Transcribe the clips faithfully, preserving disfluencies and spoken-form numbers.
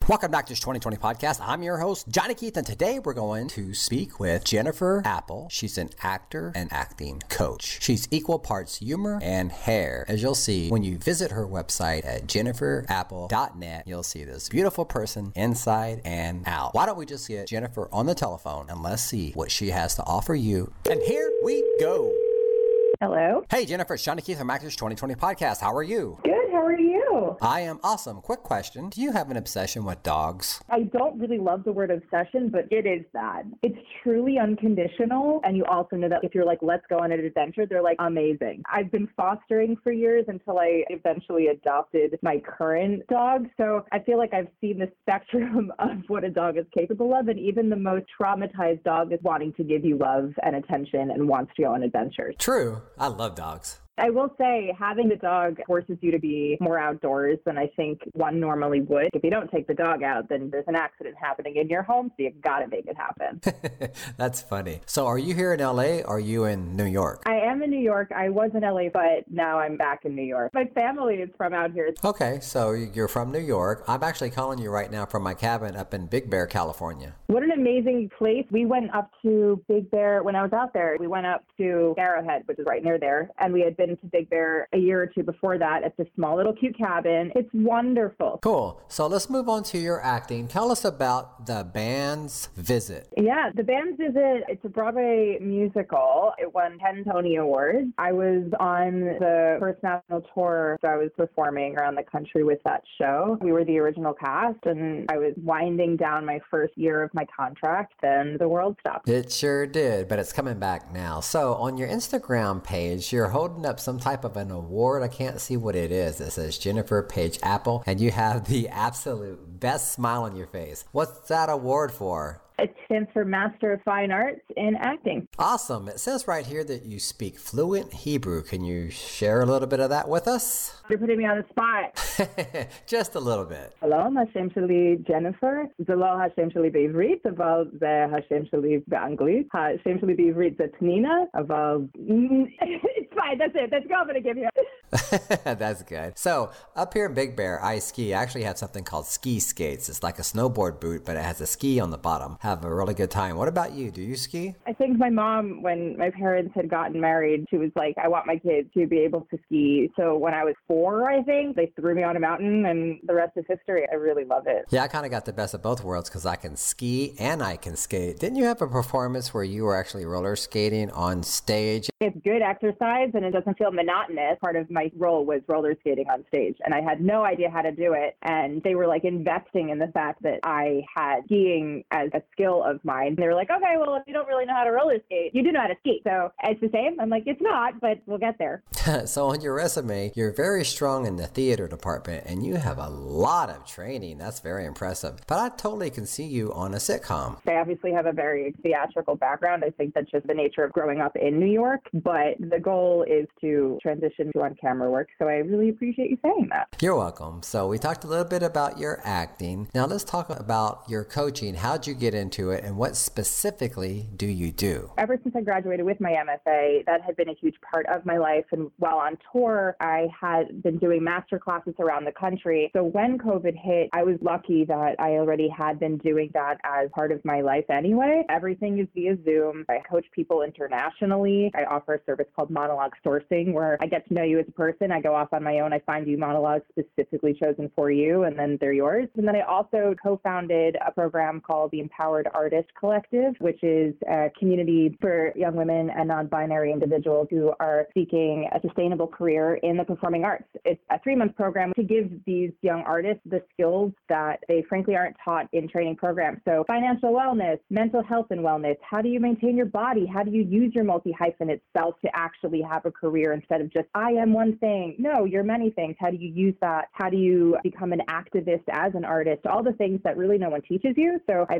Welcome back to the twenty twenty podcast. I'm your host, Johnny Keith, and today we're going to speak with Jennifer Apple. She's an actor and acting coach. She's equal parts humor and hair. As you'll see when you visit her website at jennifer apple dot net, you'll see this beautiful person inside and out. Why don't we just get Jennifer on the telephone and let's see what she has to offer you. And here we go. Hello. Hey, Jennifer, it's Johnny Keith from Actors twenty twenty podcast. How are you? Good. How are you? I am awesome. Quick question. Do you have an obsession with dogs? I don't really love the word obsession, but it is that. It's truly unconditional. And you also know that if you're like, let's go on an adventure, they're like, amazing. I've been fostering for years until I eventually adopted my current dog. So I feel like I've seen the spectrum of what a dog is capable of. And even the most traumatized dog is wanting to give you love and attention and wants to go on adventures. True. I love dogs. I will say having the dog forces you to be more outdoors than I think one normally would. If you don't take the dog out, then there's an accident happening in your home, so you've got to make it happen. That's funny. So are you here in L A or are you in New York? I am in New York. I was in L A, but now I'm back in New York. My family is from out here. Okay, so you're from New York. I'm actually calling you right now from my cabin up in Big Bear, California. What an amazing place. We went up to Big Bear when I was out there. We went up to Arrowhead, which is right near there, and we had been to Big Bear a year or two before that at this small little cute cabin. It's wonderful. Cool. So let's move on to your acting. Tell us about The Band's Visit. Yeah, The Band's Visit, it's a Broadway musical. It won ten Tony Awards. I was on the first national tour, so I was performing around the country with that show. We were the original cast, and I was winding down my first year of my contract, then the world stopped. It sure did, but it's coming back now. So on your Instagram page, you're holding up some type of an award. I can't see what it is. It says Jennifer Page Apple, and you have the absolute best smile on your face. What's that award for? It stands for Master of Fine Arts in Acting. Awesome. It says right here that you speak fluent Hebrew. Can you share a little bit of that with us? You're putting me on the spot. Just a little bit. Hello, השם שלי ג'ניפר. זה לא השם שלי בעברית, אבל זה השם שלי באנגלית. השם שלי בעברית זה פנינה, אבל... It's fine. That's it. That's all I'm going to give you. That's good. So up here in Big Bear, I ski. I actually have something called ski skates. It's like a snowboard boot, but it has a ski on the bottom. Have a really good time. What about you? Do you ski? I think my mom, when my parents had gotten married, she was like, I want my kids to be able to ski. So when I was four, I think, they threw me on a mountain and the rest is history. I really love it. Yeah, I kind of got the best of both worlds because I can ski and I can skate. Didn't you have a performance where you were actually roller skating on stage? It's good exercise and it doesn't feel monotonous. Part of my role was roller skating on stage and I had no idea how to do it. And they were like investing in the fact that I had skiing as a skill of mine. They were like, okay, well, if you don't really know how to roller skate, you do know how to ski. So it's the same. I'm like, it's not, but we'll get there. So on your resume, you're very strong in the theater department and you have a lot of training. That's very impressive. But I totally can see you on a sitcom. I obviously have a very theatrical background. I think that's just the nature of growing up in New York. But the goal is to transition to on-camera work. So I really appreciate you saying that. You're welcome. So we talked a little bit about your acting. Now let's talk about your coaching. How'd you get into it and what specifically do you do? Ever since I graduated with my M F A, that had been a huge part of my life. And while on tour, I had been doing master classes around the country. So when COVID hit, I was lucky that I already had been doing that as part of my life anyway. Everything is via Zoom. I coach people internationally. I offer a service called monologue sourcing where I get to know you as a person. I go off on my own. I find you monologues specifically chosen for you, and then they're yours. And then I also co-founded a program called the Empowered Artist Collective, which is a community for young women and non-binary individuals who are seeking a sustainable career in the performing arts. It's a three-month program to give these young artists the skills that they frankly aren't taught in training programs. So financial wellness, mental health and wellness, how do you maintain your body? How do you use your multi-hyphen itself to actually have a career instead of just, I am one thing? No, you're many things. How do you use that? How do you become an activist as an artist? All the things that really no one teaches you. So I've done that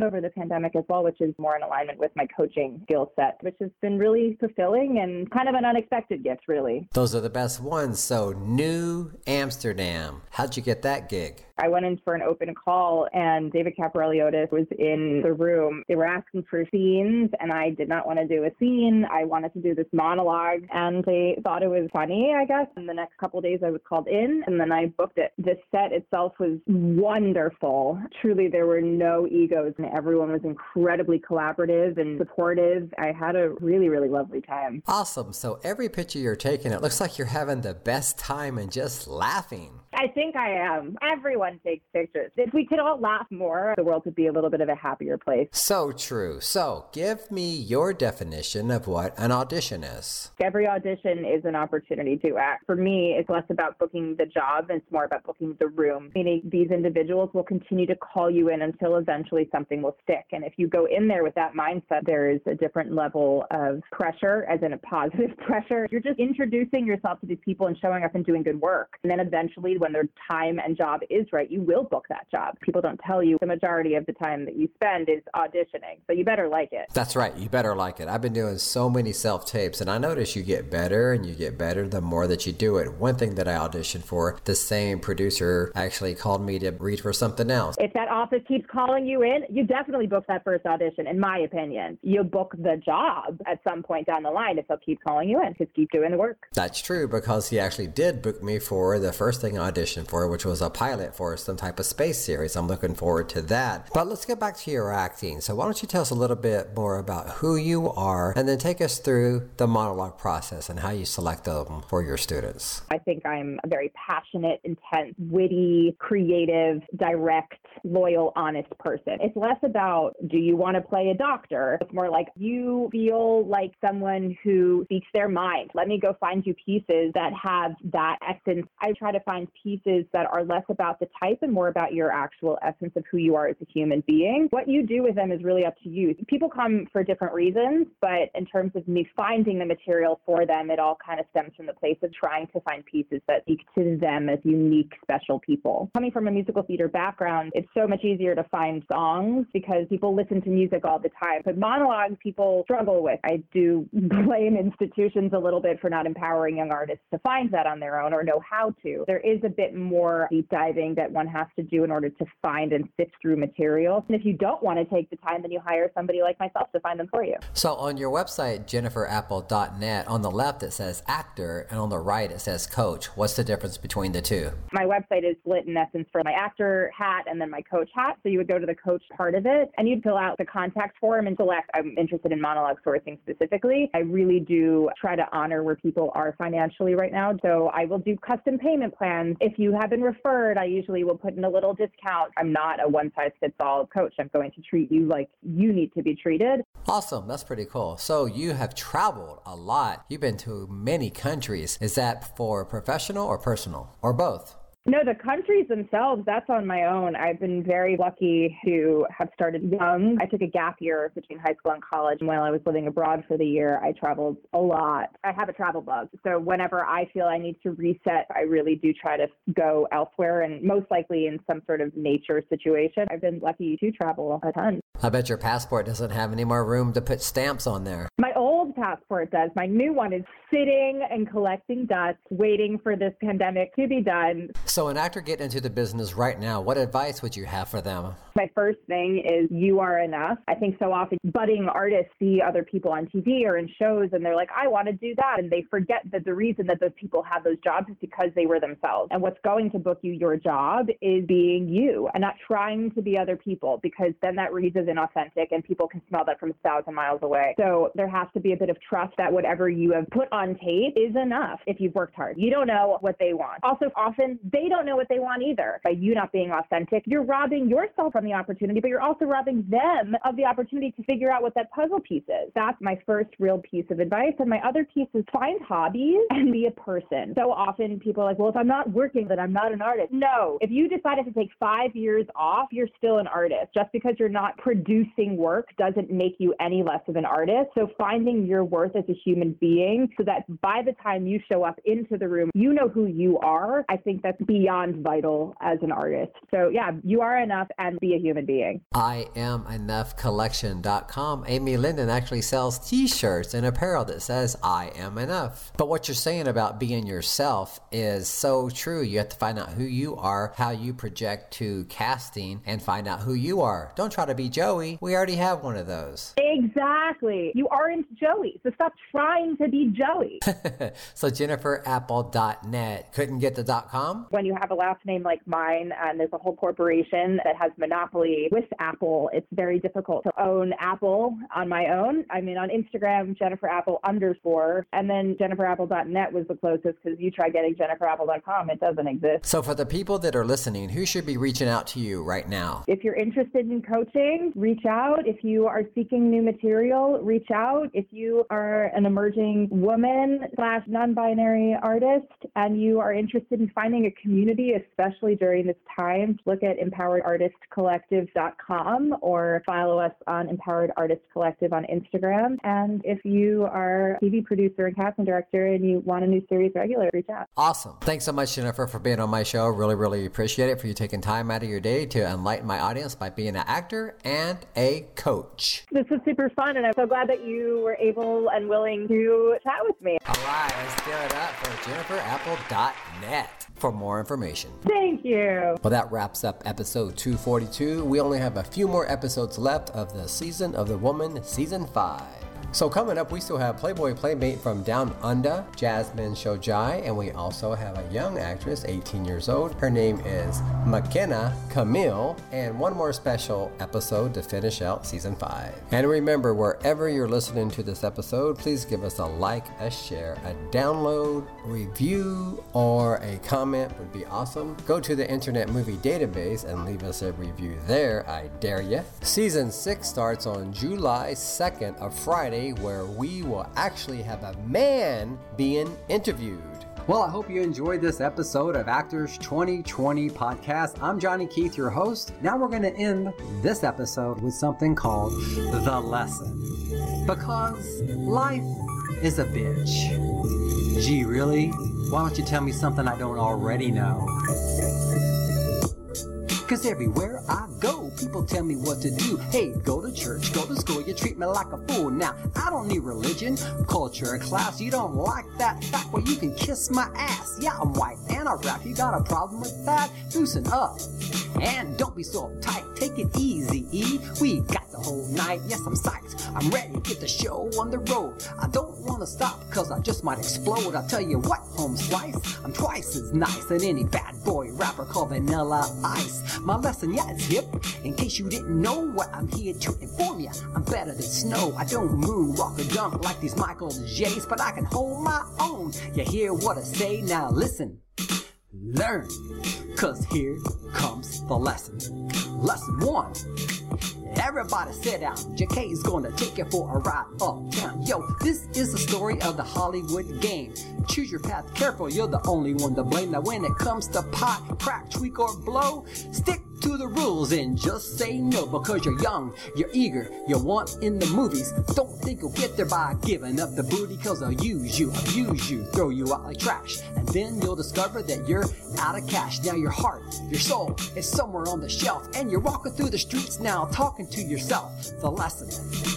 over the pandemic as well, which is more in alignment with my coaching skill set, which has been really fulfilling and kind of an unexpected gift, really. Those are the best ones. So New Amsterdam, how'd you get that gig? I went in for an open call and David Caprareliotis was in the room. They were asking for scenes and I did not want to do a scene. I wanted to do this monologue and they thought it was funny, I guess. In the next couple of days I was called in and then I booked it. The set itself was wonderful. Truly, there were no egos and everyone was incredibly collaborative and supportive. I had a really, really lovely time. Awesome. So every picture you're taking, it looks like you're having the best time and just laughing. I think I am. Everyone takes pictures. If we could all laugh more, the world would be a little bit of a happier place. So true. So give me your definition of what an audition is. Every audition is an opportunity to act. For me, it's less about booking the job. It's more about booking the room. Meaning these individuals will continue to call you in until eventually something will stick. And if you go in there with that mindset, there is a different level of pressure, as in a positive pressure. You're just introducing yourself to these people and showing up and doing good work. And then eventually, when their time and job is right, you will book that job. People don't tell you the majority of the time that you spend is auditioning. So you better like it. That's right. You better like it. I've been doing so many self-tapes and I notice you get better and you get better the more that you do it. One thing that I auditioned for, the same producer actually called me to read for something else. If that office keeps calling you in, you definitely book that first audition, in my opinion. You'll book the job at some point down the line if they'll keep calling you in. Just keep doing the work. That's true because he actually did book me for the first thing I auditioned for, which was a pilot for some type of space series. I'm looking forward to that. But let's get back to your acting. So why don't you tell us a little bit more about who you are and then take us through the monologue process and how you select them for your students. I think I'm a very passionate, intense, witty, creative, direct, loyal, honest person. It's less about, do you want to play a doctor? It's more like, you feel like someone who speaks their mind. Let me go find you pieces that have that essence. I try to find pieces that are less about the type and more about your actual essence of who you are as a human being. What you do with them is really up to you. People come for different reasons, but in terms of me finding the material for them, it all kind of stems from the place of trying to find pieces that speak to them as unique, special people. Coming from a musical theater background, it's so much easier to find songs because people listen to music all the time. But monologues, people struggle with. I do blame institutions a little bit for not empowering young artists to find that on their own or know how to. There is a bit more deep diving that one has to do in order to find and sift through material. And if you don't want to take the time, then you hire somebody like myself to find them for you. So on your website, jennifer apple dot net, on the left it says actor and on the right it says coach. What's the difference between the two? My website is split in essence for my actor hat and then my coach hat. So you would go to the coach part of it and you'd fill out the contact form and select, I'm interested in monologue sourcing specifically. I really do try to honor where people are financially right now. So I will do custom payment plans. If you have been referred, I usually will put in a little discount. I'm not a one-size-fits-all coach. I'm going to treat you like you need to be treated. Awesome. That's pretty cool. So you have traveled a lot. You've been to many countries. Is that for professional or personal or both? No, the countries themselves, that's on my own. I've been very lucky to have started young. I took a gap year between high school and college. And while I was living abroad for the year, I traveled a lot. I have a travel bug. So whenever I feel I need to reset, I really do try to go elsewhere and most likely in some sort of nature situation. I've been lucky to travel a ton. I bet your passport doesn't have any more room to put stamps on there. My old passport does. My new one is sitting and collecting dust, waiting for this pandemic to be done. So an actor getting into the business right now, what advice would you have for them? My first thing is you are enough. I think so often budding artists see other people on T V or in shows and they're like, I want to do that. And they forget that the reason that those people have those jobs is because they were themselves. And what's going to book you your job is being you and not trying to be other people, because then that reads as inauthentic and people can smell that from a thousand miles away. So there has to be a bit of trust that whatever you have put on tape is enough if you've worked hard. You don't know what they want. Also, often they don't know what they want either. By you not being authentic, you're robbing yourself from the opportunity, but you're also robbing them of the opportunity to figure out what that puzzle piece is. That's my first real piece of advice. And my other piece is find hobbies and be a person. So often people are like, well, if I'm not working, then I'm not an artist. No, if you decided to take five years off, you're still an artist. Just because you're not producing work doesn't make you any less of an artist. So finding establishing your worth as a human being so that by the time you show up into the room, you know who you are. I think that's beyond vital as an artist. So yeah, you are enough and be a human being. I am enough collection dot com. Amy Linden actually sells t-shirts and apparel that says I am enough. But what you're saying about being yourself is so true. You have to find out who you are, how you project to casting, and find out who you are. Don't try to be Joey. We already have one of those. Exactly. You aren't Joey, so stop trying to be Joey. So jennifer apple dot net. Couldn't get the .com? When you have a last name like mine and there's a whole corporation that has monopoly with Apple, it's very difficult to own Apple on my own. I mean, on Instagram, Jennifer Apple underscore, and then jennifer apple dot net was the closest because you try getting jennifer apple dot com, it doesn't exist. So for the people that are listening, who should be reaching out to you right now? If you're interested in coaching, reach out. If you are seeking new material, reach out. If you are an emerging woman slash non-binary artist and you are interested in finding a community, especially during this time, look at empowered artist collective dot com or follow us on Empowered Artist Collective on Instagram. And if you are a T V producer and casting director and you want a new series regular, reach out. Awesome. Thanks so much, Jennifer, for being on my show. Really, really appreciate it, for you taking time out of your day to enlighten my audience by being an actor and a coach. This was super fun, and I'm so glad that you were able and willing to chat with me. All right, let's give it up for jennifer apple dot net for more information. Thank you. Well, that wraps up episode two forty-two. We only have a few more episodes left of the Season of the Woman, Season five. So coming up, we still have Playboy Playmate from Down Under, Jasmine Shojai, and we also have a young actress, eighteen years old. Her name is McKenna Camille, and one more special episode to finish out season five. And remember, wherever you're listening to this episode, please give us a like, a share, a download, review, or a comment would be awesome. Go to the Internet Movie Database and leave us a review there, I dare ya. Season six starts on July second, a Friday, where we will actually have a man being interviewed. Well, I hope you enjoyed this episode of Actors twenty twenty Podcast. I'm Johnny Keith, your host. Now we're going to end this episode with something called The Lesson. Because life is a bitch. Gee, really? Why don't you tell me something I don't already know? Cause everywhere I go, people tell me what to do. Hey, go to church, go to school, you treat me like a fool. Now, I don't need religion, culture, or class. You don't like that fact? Well, you can kiss my ass. Yeah, I'm white and I rap. You got a problem with that? Loosen up. And don't be so uptight, take it easy, E. We got the whole night, yes, I'm psyched. I'm ready to get the show on the road. I don't want to stop, cause I just might explode. I'll tell you what, home slice, I'm twice as nice as any bad boy rapper called Vanilla Ice. My lesson, yeah, it's hip. In case you didn't know what I'm here to inform ya, I'm better than snow. I don't moonwalk or dunk like these Michael J's, but I can hold my own. You hear what I say? Now listen, learn, cause here comes the lesson. Lesson one. Everybody sit down. J K is gonna take you for a ride uptown. Yo, this is the story of the Hollywood game. Choose your path careful, you're the only one to blame. Now when it comes to pot, crack, tweak, or blow, stick to the rules and just say no. Because you're young, you're eager, you want in the movies. Don't think you'll get there by giving up the booty, cause they'll use you, abuse you, throw you out like trash. And then you'll discover that you're out of cash. Now your heart, your soul is somewhere on the shelf, and you're walking through the streets now talking to yourself. The lesson.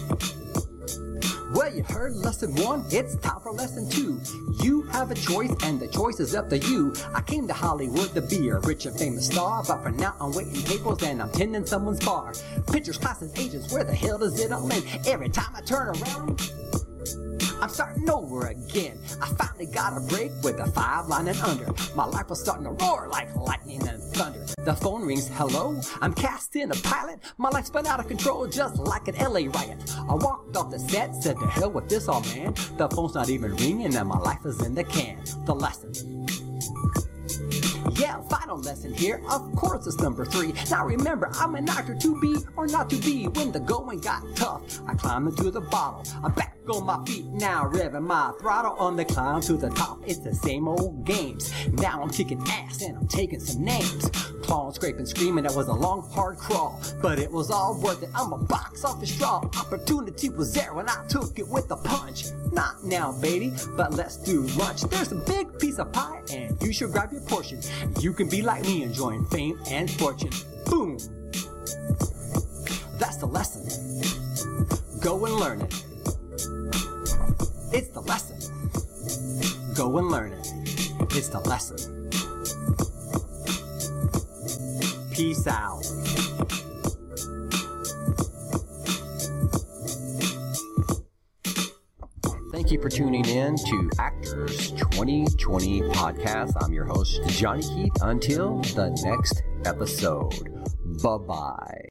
Well, you heard lesson one, it's time for lesson two. You have a choice and the choice is up to you. I came to Hollywood to be a rich and famous star, but for now I'm waiting tables and I'm tending someone's bar. Pictures, classes, agents, where the hell does it all end? Every time I turn around, I'm starting over again. I finally got a break with a five line and under. My life was starting to roar like lightning and thunder. The phone rings, hello? I'm cast in a pilot. My life's been out of control just like an L A riot. I walked off the set, said to hell with this, all man. The phone's not even ringing and my life is in the can. The lesson. Yeah, final lesson here. Of course, it's number three. Now remember, I'm an actor to be or not to be. When the going got tough, I climbed into the bottle. I'm back on my feet now, revving my throttle on the climb to the top. It's the same old games. Now I'm kicking ass and I'm taking some names. Clawing, scraping, screaming. That was a long, hard crawl, but it was all worth it. I'm a box office draw. Opportunity was there when I took it with a punch. Not now, baby, but let's do lunch. There's a big piece of pie, and you should grab your portion. You can be like me, enjoying fame and fortune. Boom! That's the lesson. Go and learn it. It's the lesson. Go and learn it. It's the lesson. Peace out. Thank you for tuning in to Actors twenty twenty Podcast. I'm your host, Johnny Keith. Until the next episode. Bye-bye.